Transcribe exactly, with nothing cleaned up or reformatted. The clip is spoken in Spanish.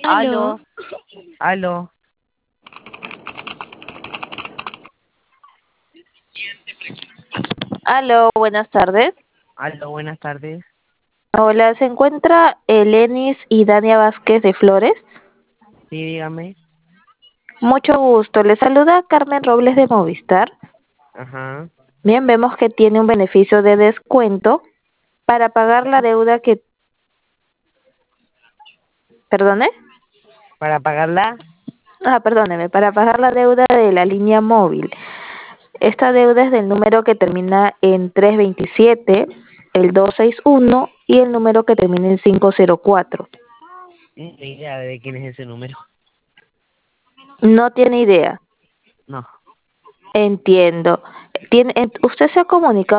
Aló, Aló, aló, aló, buenas tardes. aló, buenas tardes. Hola, ¿se encuentra Elenis y Dania Vázquez de Flores? Sí, dígame. Mucho gusto, le saluda Carmen Robles de Movistar. Ajá. Bien, vemos que tiene un beneficio de descuento para pagar la deuda que... ¿Perdone? ¿Para pagarla? Ah, perdóneme, para pagar la deuda de la línea móvil. Esta deuda es del número que termina en trescientos veintisiete, el doscientos sesenta y uno y el número que termina en quinientos cuatro. Ni idea de quién es ese número. No tiene idea. No. Entiendo. ¿Tiene, ¿Usted se ha comunicado